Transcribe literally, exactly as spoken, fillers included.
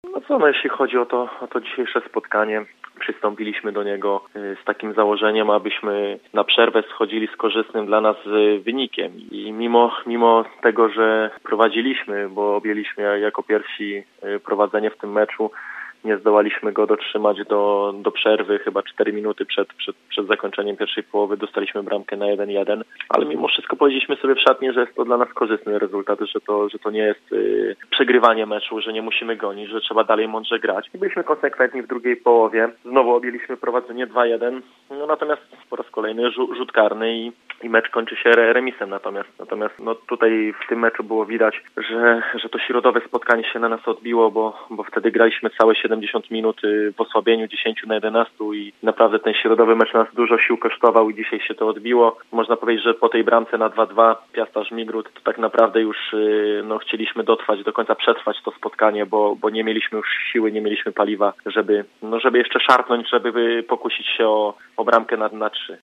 No co, no jeśli chodzi o to, o to dzisiejsze spotkanie, przystąpiliśmy do niego z takim założeniem, abyśmy na przerwę schodzili z korzystnym dla nas wynikiem. I mimo, mimo tego, że prowadziliśmy, bo objęliśmy jako pierwsi prowadzenie w tym meczu, nie zdołaliśmy go dotrzymać do, do przerwy, chyba cztery minuty przed, przed, przed zakończeniem pierwszej połowy dostaliśmy bramkę na jeden jeden, ale mimo wszystko powiedzieliśmy sobie w szatni, że jest to dla nas korzystny rezultat, że to, że to nie jest yy, przegrywanie meczu, że nie musimy gonić, że trzeba dalej mądrze grać. I byliśmy konsekwentni w drugiej połowie, znowu objęliśmy prowadzenie dwa jeden, no natomiast po raz kolejny rzut, rzut karny i, i mecz kończy się remisem, natomiast, natomiast no tutaj w tym meczu było widać, że, że to środowe spotkanie się na nas odbiło, bo, bo wtedy graliśmy całe siedemdziesiąt minut w osłabieniu dziesięć na jedenaście i naprawdę ten środowy mecz nas dużo sił kosztował i dzisiaj się to odbiło. Można powiedzieć, że po tej bramce na dwa dwa Piasta-Żmigród to tak naprawdę już no, chcieliśmy dotrwać, do końca przetrwać to spotkanie, bo, bo nie mieliśmy już siły, nie mieliśmy paliwa, żeby, no, żeby jeszcze szarpnąć, żeby pokusić się o, o bramkę na, na trzy.